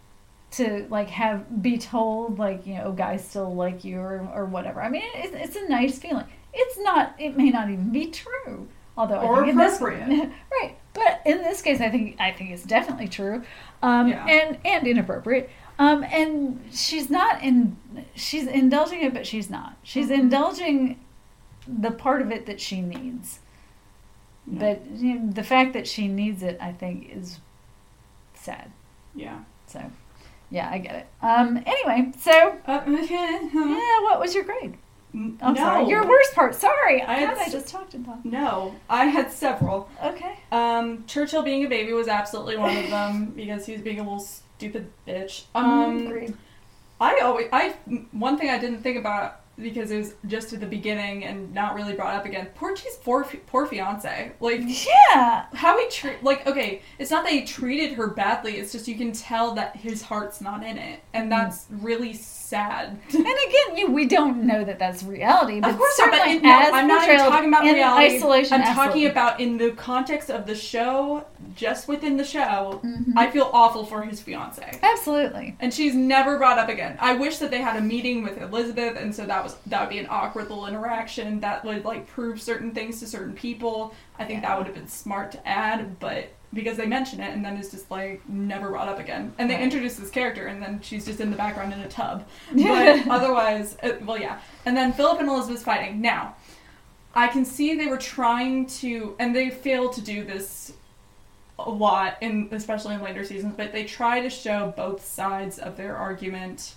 to like have be told like, you know, guys still like you or, or whatever. I mean, it's, it's a nice feeling. It's not, it may not even be true. Although Or I think in this, appropriate. right. But in this case, I think, I think it's definitely true. Um, Yeah. and, and inappropriate. Um, and she's not in, she's indulging it, but she's not. She's Mhm. indulging the part of it that she needs. Yeah. But you know, the fact that she needs it, I think, is sad. Yeah. So, yeah, I get it. Um, anyway, so, Uh, yeah, what was your grade? N- I'm no. sorry. Your worst part. Sorry. I I, had God, I s- just talked and talked. No. I had several. Okay. Um, Churchill being a baby was absolutely one of them because he was being a little stupid bitch. Um, Um, Agreed. I always, I, one thing I didn't think about because it was just at the beginning and not really brought up again. Porchy's poor, poor fiance. Like, Yeah. how he treat, like, okay, it's not that he treated her badly, it's just you can tell that his heart's not in it. And that's really sad. And again, you, we don't know that that's reality, but Of course not, but certainly in, no, as I'm not even portrayed talking about in reality. isolation. I'm absolutely. talking about in the context of the show, just within the show, Mhm. I feel awful for his fiance. Absolutely. And she's never brought up again. I wish that they had a meeting with Elizabeth, and so that was that would be an awkward little interaction that would like prove certain things to certain people. I think Yeah. that would have been smart to add, but because they mention it, and then it's just like never brought up again. And they right. introduce this character, and then she's just in the background in a tub. But otherwise, uh, well, yeah. And then Philip and Elizabeth's fighting. Now, I can see they were trying to, and they failed to do this a lot, in especially in later seasons, but they try to show both sides of their argument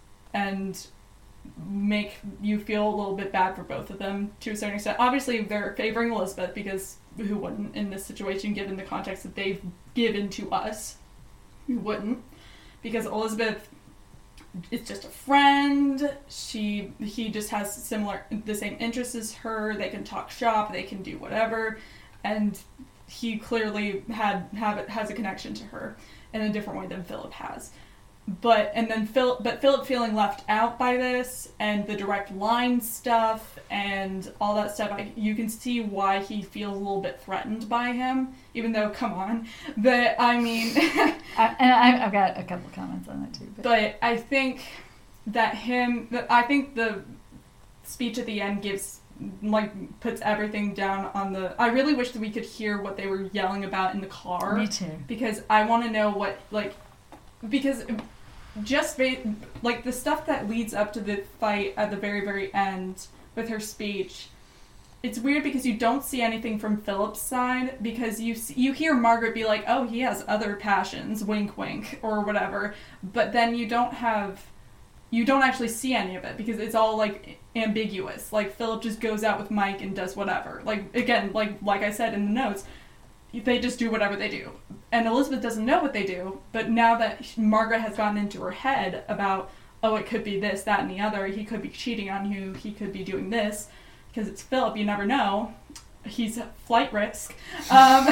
and make you feel a little bit bad for both of them to a certain extent. Obviously, they're favoring Elizabeth because who wouldn't in this situation, given the context that they've given to us? Who wouldn't? Because Elizabeth is just a friend. She, he just has similar, the same interests as her. They can talk shop. They can do whatever, and he clearly had have has a connection to her in a different way than Philip has. But and then Philip, but Philip feeling left out by this and the direct line stuff and all that stuff, I, you can see why he feels a little bit threatened by him. Even though, come on, but I mean, I, and I, I've got a couple comments on that too. But, but I think that him, that I think the speech at the end gives like puts everything down on the. I really wish that we could hear what they were yelling about in the car. Me too. Because I want to know what like because. Just ba- like the stuff that leads up to the fight at the very, very end with her speech, it's weird because you don't see anything from Philip's side because you see, you hear Margaret be like, "Oh, he has other passions," wink, wink, or whatever. But then you don't have, you don't actually see any of it because it's all like ambiguous. Like Philip just goes out with Mike and does whatever. Like again, like like I said in the notes. They just do whatever they do. And Elizabeth doesn't know what they do, but now that Margaret has gotten into her head about, oh, it could be this, that, and the other, he could be cheating on you, he could be doing this, because it's Philip, you never know. He's a flight risk. Um,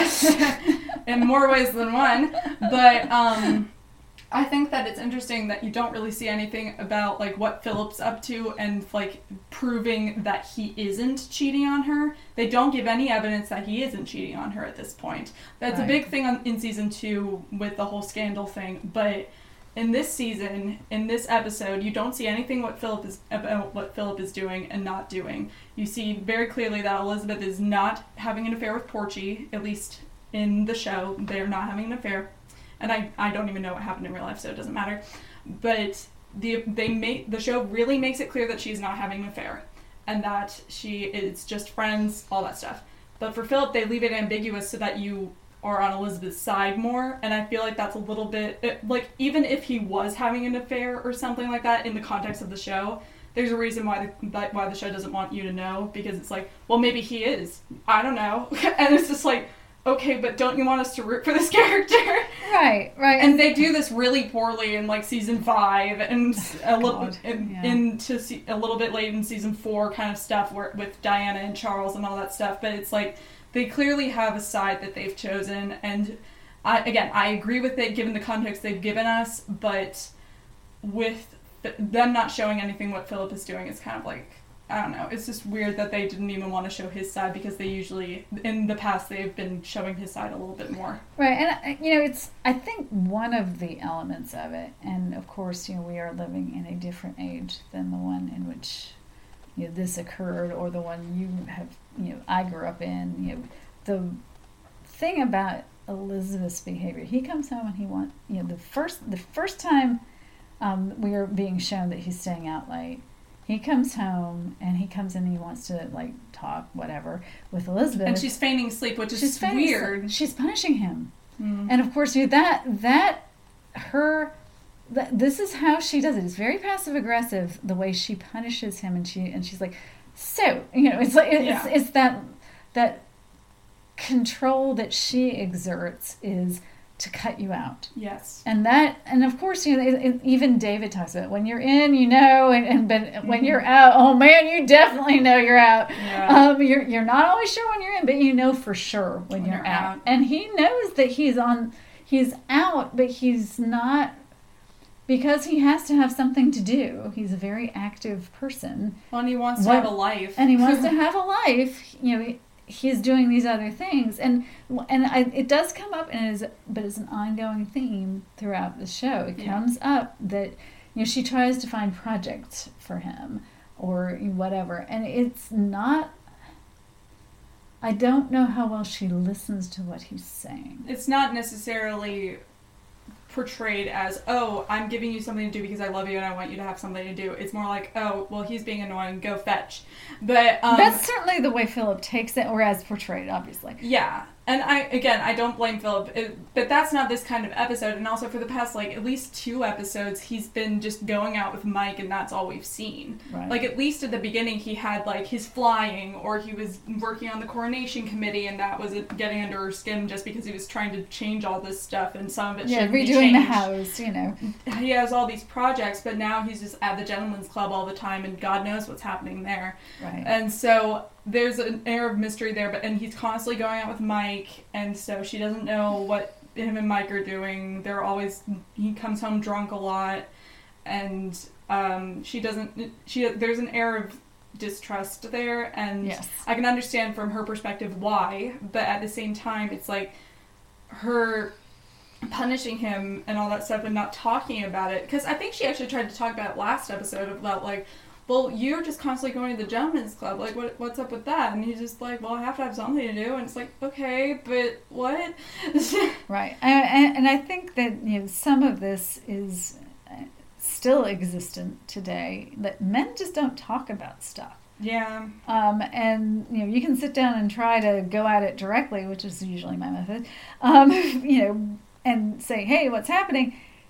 in more ways than one. But um, I think that it's interesting that you don't really see anything about like what Philip's up to and like proving that he isn't cheating on her. They don't give any evidence that he isn't cheating on her at this point. That's right. A big thing on, in season two with the whole scandal thing. But in this season, in this episode, you don't see anything what Philip is about what Philip is doing and not doing. You see very clearly that Elizabeth is not having an affair with Porchy, at least in the show. They're not having an affair. And I, I don't even know what happened in real life, so it doesn't matter. But the they make the show really makes it clear that she's not having an affair, and that she is just friends, all that stuff. But for Philip, they leave it ambiguous so that you are on Elizabeth's side more, and I feel like that's a little bit it, like even if he was having an affair or something like that in the context of the show, there's a reason why the why the show doesn't want you to know, because it's like, well, maybe he is. I don't know, and it's just like. Okay, but don't you want us to root for this character? Right, right. And they do this really poorly in like season five and a little in, yeah. into se- a little bit late in season four kind of stuff where with Diana and Charles and all that stuff. But it's like they clearly have a side that they've chosen, and I, again, I agree with it given the context they've given us. But with th- them not showing anything what Philip is doing, it's kind of like. I don't know. It's just weird that they didn't even want to show his side because they usually, in the past, they've been showing his side a little bit more. Right, and, you know, it's, I think one of the elements of it, and of course, you know, we are living in a different age than the one in which, you know, this occurred or the one you have, you know, I grew up in. You know, the thing about Elizabeth's behavior, he comes home and he wants, you know, the first, the first time um, we are being shown that he's staying out late, he comes home and he comes in and he wants to like talk whatever with Elizabeth, and she's feigning sleep, which is she's weird. Sleep. She's punishing him, mm. and of course, you know, that that her that, this is how she does it. It's very passive aggressive the way she punishes him, and she and she's like, so you know, it's like it's yeah. it's that that control that she exerts is. To cut you out. Yes. And that, and of course, you know, it, it, even David talks about it. When you're in, you know, and, and but mm-hmm. when you're out, oh man, you definitely know you're out. Yeah. Um, you're you're not always sure when you're in, but you know for sure when, when you're, you're out. out. And he knows that he's on, he's out, but he's not, because he has to have something to do. He's a very active person. Well, and he wants what, to have a life. And he wants to have a life, you know. He's doing these other things, and and I, it does come up, and it is, but it's an ongoing theme throughout the show. It yeah. comes up that you know she tries to find projects for him or whatever, and it's not. I don't know how well she listens to what he's saying. It's not necessarily portrayed as, oh, I'm giving you something to do because I love you and I want you to have something to do. It's more like, oh, well, he's being annoying, go fetch. But um, that's certainly the way Philip takes it, or as portrayed, obviously. Yeah. And I, again, I don't blame Philip, it, but that's not this kind of episode. And also for the past, like, at least two episodes, he's been just going out with Mike, and that's all we've seen. Right. Like, at least at the beginning, he had, like, his flying, or he was working on the coronation committee, and that was getting under her skin just because he was trying to change all this stuff, and some of it yeah, shouldn't be redoing the changed. house, you know. He has all these projects, but now he's just at the gentleman's club all the time, and God knows what's happening there. Right. And so there's an air of mystery there, but and he's constantly going out with Mike, and so she doesn't know what him and Mike are doing. They're always, he comes home drunk a lot, and um, she doesn't, she there's an air of distrust there, and yes. I can understand from her perspective why, but at the same time, it's like her punishing him and all that stuff and not talking about it, because I think she actually tried to talk about it last episode about, like, well, you're just constantly going to the gentleman's club. Like, what? What's up with that? And he's just like, well, I have to have something to do. And it's like, okay, but what? Right. And, and I think that, you know, some of this is still existent today, that men just don't talk about stuff. Yeah. Um, and, you know, you can sit down and try to go at it directly, which is usually my method, um, you know, and say, hey, what's happening?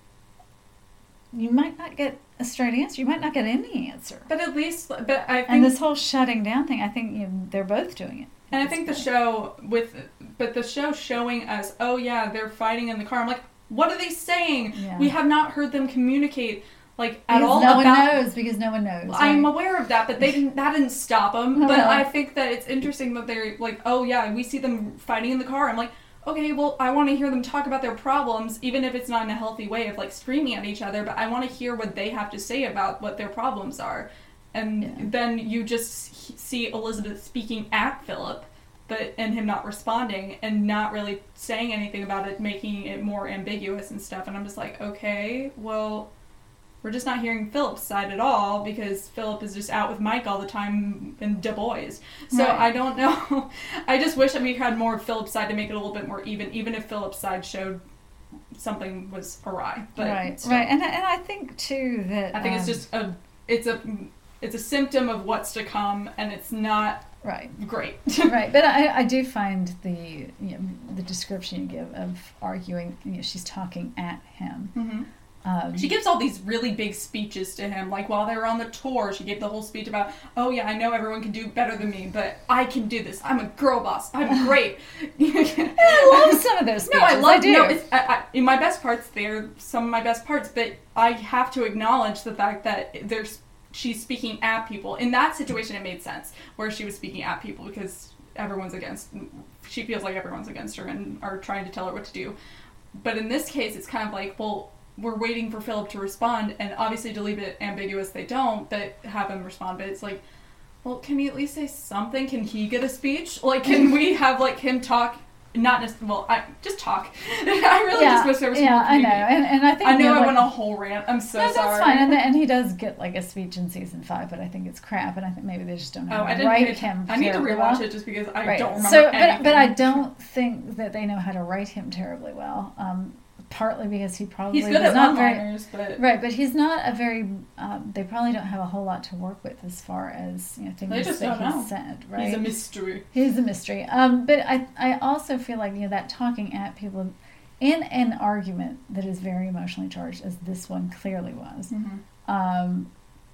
You might not get a straight answer. You might not get any answer. But at least, but I think... And this whole shutting down thing, I think, you know, they're both doing it. And I think the show, with, but the show showing us, oh yeah, they're fighting in the car. I'm like, what are they saying? Yeah. We have not heard them communicate, like, at because all no about... one knows, because no one knows. I'm right? aware of that, but they didn't, that didn't stop them. No, But no. I think that it's interesting that they're like, oh yeah, we see them fighting in the car. I'm like, okay, well, I want to hear them talk about their problems, even if it's not in a healthy way of, like, screaming at each other, but I want to hear what they have to say about what their problems are. And Yeah. then you just see Elizabeth speaking at Philip, but and him not responding and not really saying anything about it, making it more ambiguous and stuff. And I'm just like, okay, well, we're just not hearing Philip's side at all, because Philip is just out with Mike all the time in Du Bois. So Right. I don't know. I just wish that we had more of Philip's side to make it a little bit more even, even if Philip's side showed something was awry. But right, still, right. And, and I think, too, that... I think um, it's just a, it's a, it's a symptom of what's to come, and it's not Right. great. Right, but I, I do find the you know, the description you give of arguing, you know, she's talking at him. Mm-hmm. Um, She gives all these really big speeches to him, like while they were on the tour, she gave the whole speech about, oh yeah, I know everyone can do better than me, but I can do this. I'm a girl boss. I'm great. and I love some of those speeches. No, I love. do. No, it's I, I, in my best parts. They're some of my best parts, but I have to acknowledge the fact that there's she's speaking at people. In that situation, it made sense where she was speaking at people because everyone's against. She feels like everyone's against her and are trying to tell her what to do. But in this case, it's kind of like, well, we're waiting for Philip to respond, and obviously to leave it ambiguous, they don't, but have him respond. But it's like, well, can he at least say something? Can he get a speech? Like, can we have, like, him talk? Not just, well, I just talk. I really yeah, just wish there was yeah, more I know, community. and, and I think I know you know, I like, went a whole rant. I'm so no, that's sorry. fine, and, the, and he does get like a speech in season five, but I think it's crap, and I think maybe they just don't know Oh, how I to didn't write pay- him. I need to terribly rewatch well. it just because I Right. don't remember So, anything. but but I don't think that they know how to write him terribly well. Um, partly because he probably He's good was at not very one-liners, but right, but he's not a very. Um, they probably don't have a whole lot to work with as far as you know things They just that don't he know. said. Right, he's a mystery. He's a mystery. Um, but I I also feel like you know that talking at people in an argument that is very emotionally charged, as this one clearly was. Mm-hmm. Um,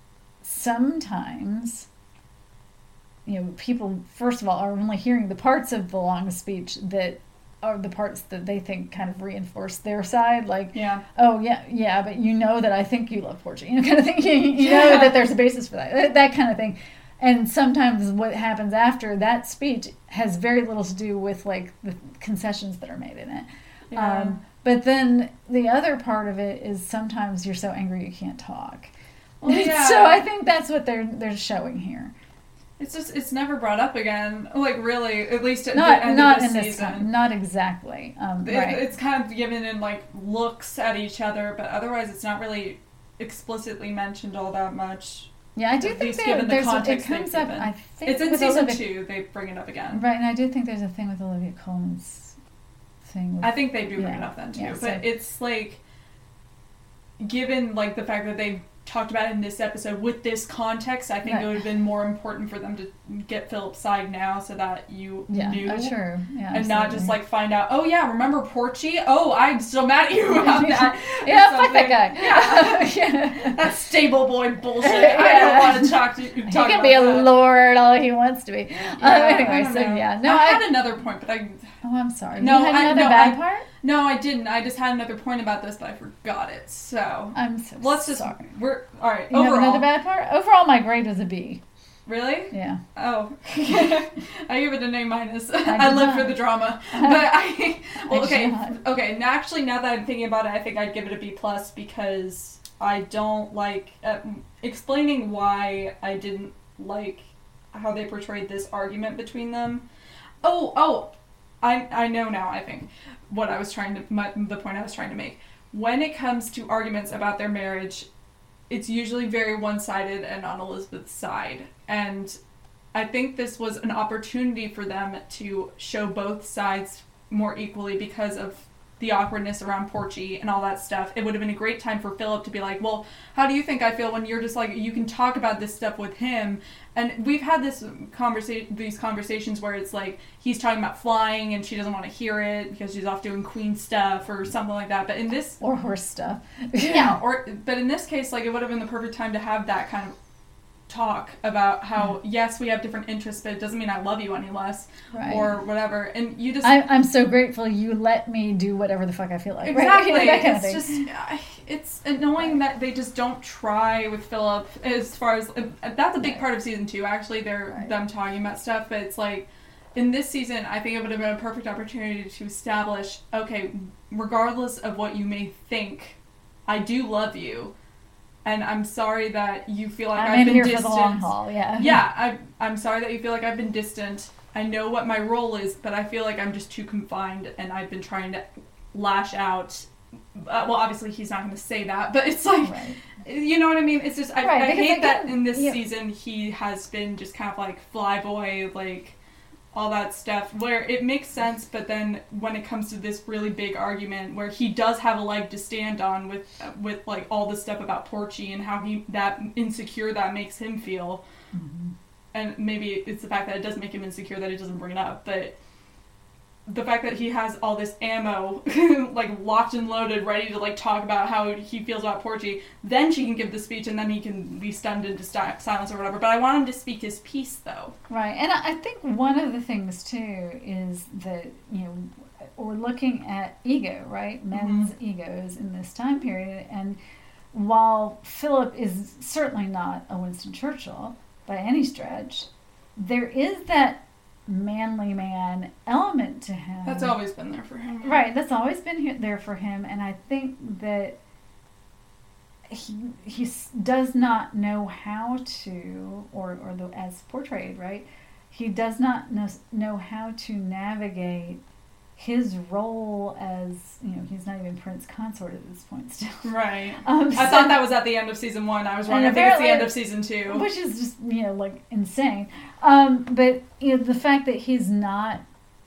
sometimes. You know, people first of all are only hearing the parts of the long speech that are the parts that they think kind of reinforce their side, like, Yeah. oh yeah, yeah, but you know that I think you love Portia, you know, kind of thing. You, you know Yeah. that there's a basis for that, that, that kind of thing. And sometimes what happens after that speech has very little to do with like the concessions that are made in it. Yeah. Um, but then the other part of it is sometimes you're so angry you can't talk. Well, yeah. So I think that's what they're they're showing here. It's just, it's never brought up again. Like, really, at least at Not the end not of this in this season. time. Not exactly. Um, It- right. It's kind of given in, like, looks at each other, but otherwise it's not really explicitly mentioned all that much. Yeah, I do At think least there, given the there's it context comes they've up. given. I think It's in with season Olivia, two. They bring it up again. right? And I do think there's a thing with Olivia Colman's thing. With, I think they do bring yeah, it up then too. yeah, but so- it's like, given like the fact that they talked about it in this episode with this context, I think Right. it would have been more important for them to get Philip's side now, so that you yeah, knew. oh, true, yeah, And not just absolutely. like find out, oh yeah, remember Porchy? Oh, I'm still mad at you about that. or yeah, fuck that something. guy. Yeah. yeah. That's stable boy bullshit. I Yeah. don't want to talk to you. He Talk can about be a that. lord all he wants to be. Yeah, um, I anyway, don't so know. yeah, no, I, I, had another point, but I oh, I'm sorry. No, you had I- another no, bad I- part. no, I didn't. I just had another point about this, but I forgot it. So I'm so let's just sorry. we're all right. You overall, have another bad part. Overall, my grade was a B. really? Yeah. Oh, I give it an A minus. I, did live not. for the drama, but I well, I okay, did not. okay. Now, actually, now that I'm thinking about it, I think I'd give it a B plus because I don't like uh, explaining why I didn't like how they portrayed this argument between them. Oh, oh, I I know now. I think what I was trying to my, the point I was trying to make when it comes to arguments about their marriage. It's usually very one-sided and on Elizabeth's side. And I think this was an opportunity for them to show both sides more equally because of the awkwardness around Porchy and all that stuff. It would have been a great time for Philip to be like, well, how do you think I feel when you're just like, you can talk about this stuff with him. And we've had this conversation, these conversations where it's like, he's talking about flying and she doesn't want to hear it because she's off doing queen stuff or something like that. But in this, Or horse stuff. yeah, or but in this case, like it would have been the perfect time to have that kind of talk about how yes, we have different interests, but it doesn't mean I love you any less, Right. or whatever. And you just I, I'm so grateful you let me do whatever the fuck I feel like. exactly, Right? That kind of it's thing. just uh, it's annoying that they just don't try with Philip as far as uh, that's a big Right. part of season two. Actually, they're Right. them talking about stuff, but it's like. In this season, I think it would have been a perfect opportunity to establish, okay, regardless of what you may think, I do love you, and I'm sorry that you feel like I'm I've in been here distant. for the long haul. Yeah. Yeah, I, I'm sorry that you feel like I've been distant. I know what my role is, but I feel like I'm just too confined, and I've been trying to lash out. Uh, well, obviously he's not going to say that, but it's like, Right. you know what I mean? It's just, I, Right, I because hate that again, in this yeah. season he has been just kind of like flyboy, like all that stuff, where it makes sense, but then when it comes to this really big argument where he does have a leg to stand on with with like all the stuff about Porchy and how he that insecure that makes him feel, Mm-hmm. and maybe it's the fact that it does make him insecure that he doesn't bring it up, but the fact that he has all this ammo like locked and loaded ready to like talk about how he feels about Porchy, then she can give the speech and then he can be stunned into sti- silence or whatever. But I want him to speak his piece though. Right, and I I think one of the things too is that, you know, we're looking at ego, right? Men's egos in this time period, and while Philip is certainly not a Winston Churchill by any stretch, there is that manly man element to him. That's always been there for him. Right, that's always been he- there for him, and I think that he he s- does not know how to, or or the as portrayed, right? He does not know know how to navigate his role as, you know, he's not even Prince Consort at this point still. Right. Um, I so- thought that was at the end of season one. I was wrong. And I think it's the end apparently- of season two. Which is just, you know, like insane. Um, but, you know, the fact that he's not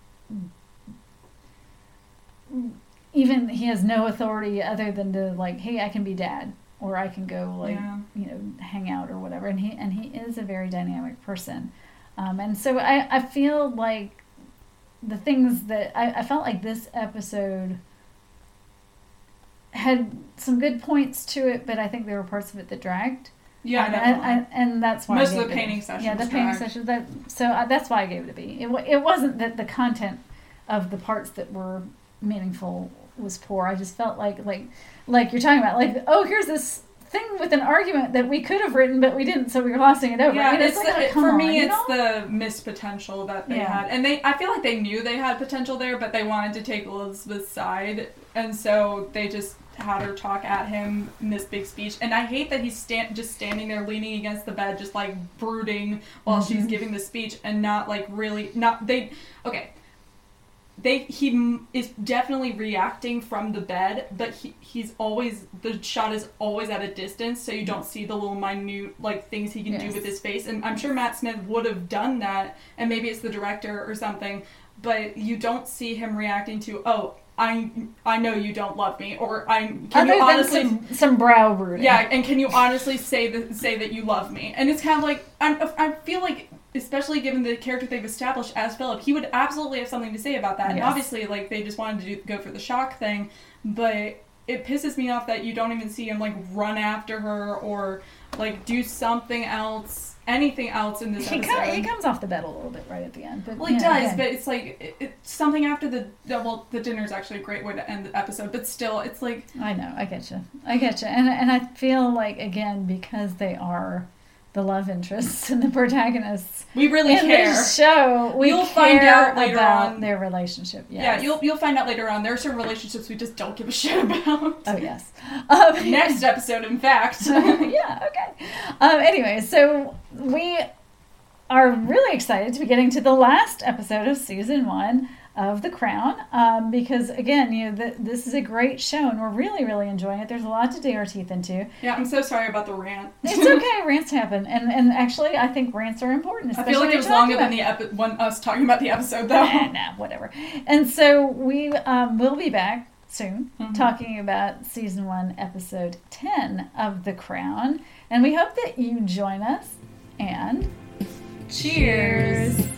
even, he has no authority other than to, like, hey, I can be dad, or I can go, like, Yeah. you know, hang out or whatever. And he and he is a very dynamic person. Um, and so I, I feel like the things that I, I felt like this episode had some good points to it, but I think there were parts of it that dragged. Yeah, and, definitely. and, and that's why Most I of gave the it a- painting session Yeah, the was painting dragged. session. That so I, that's why I gave it a B. It wa- it wasn't that the content of the parts that were meaningful was poor. I just felt like like like you're talking about, like, oh, here's this thing with an argument that we could have written but we didn't, so we were glossing it over. Yeah, I mean, it's like, the, oh, it- come for on, me, you it's know? the missed potential that they Yeah. had, and they. I feel like they knew they had potential there, but they wanted to take Elizabeth's side, and so they just had her talk at him in this big speech. And I hate that he's stand just standing there leaning against the bed, just like brooding while she's Mhm. giving the speech, and not like really not they. Okay. they he m- is definitely reacting from the bed, but he he's always the shot is always at a distance, so you don't see the little minute like things he can Yes. do with his face. And I'm sure Matt Smith would have done that, and maybe it's the director or something, but you don't see him reacting to, oh, I I know you don't love me, or I can Other you than honestly some, some brow rooting. yeah, and can you honestly say that say that you love me? And it's kind of like I I feel like, especially given the character they've established as Philip, he would absolutely have something to say about that. And Yes. obviously, like, they just wanted to do, go for the shock thing, but it pisses me off that you don't even see him like run after her or like do something else, anything else in this He, episode. co- he comes off the bed a little bit right at the end. But, Well, he you know, does, again, but it's like it, it's something after the well, the dinner is actually a great way to end the episode. But still, it's like I know, I get you, I get you, and and I feel like again because they are the love interests and the protagonists we really in care. this show, we You'll care find out later about on- their relationship. Yes. Yeah, you'll you'll find out later on. There are certain relationships we just don't give a shit about. Oh yes. Um, Next episode, in fact. yeah. Okay. Um, anyway, so we are really excited to be getting to the last episode of season one of The Crown, um, because again, you know, th- this is a great show, and we're really, really enjoying it. There's a lot to dig our teeth into. Yeah, I'm so sorry about the rant. It's okay, rants happen, and and actually, I think rants are important. I Especially feel like when it was you're talking longer than about- the epi- one us talking about the episode, though. Nah, nah, whatever. And so we um, will be back soon Mhm. talking about season one, episode ten of The Crown, and we hope that you join us. And Cheers.